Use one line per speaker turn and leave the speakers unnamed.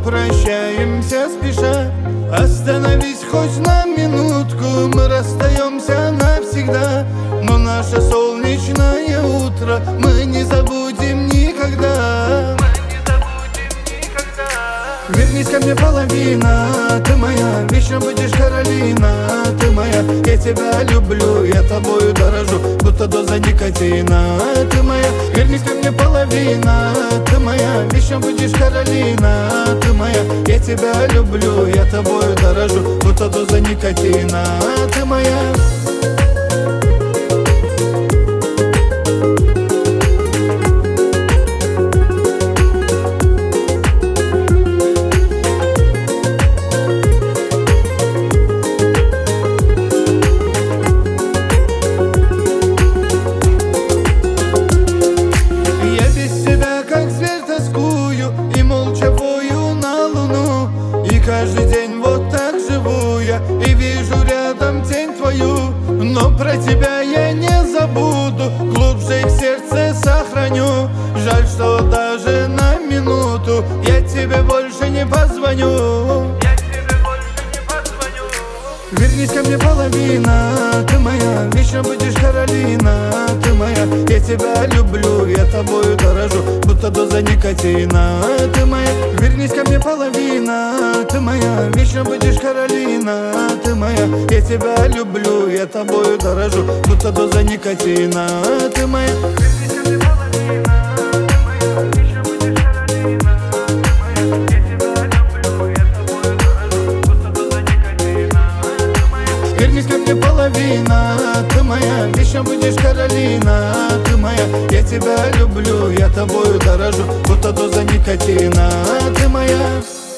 прощаемся спеша. Остановись хоть на минутку, мы расстаемся навсегда. Но наше солнечное утро мы не забудем никогда. Вернись ко мне, половина, ты моя, вечно будешь Каролина. Ты моя, я тебя люблю, я тобою дорожу, будто доза никотина. Ты моя, вернись ко мне, половина, ты моя, вечно будешь Каролина. Ты моя, я тебя люблю, я тобою дорожу, будто доза никотина. Ты моя. И молча вою на луну, и каждый день вот так живу я, и вижу рядом тень твою. Но про тебя я не забуду, глубже в сердце сохраню. Жаль, что даже на минуту я тебе больше не позвоню. Вернись ко мне, половина, ты моя, вечно будешь Каролина. Ты моя, я тебя люблю, я тобою дорожу, будто доза никотина. Ты моя, вернись ко мне, половина, ты моя, вечно будешь Каролина. Ты моя, я тебя люблю, я тобою дорожу, будто доза никотина. Ты моя. Вернись ко мне, половина, ты моя, вечно будешь Каролина. Ты моя, я тебя люблю, я тобою дорожу, будто доза никотина. Ты моя.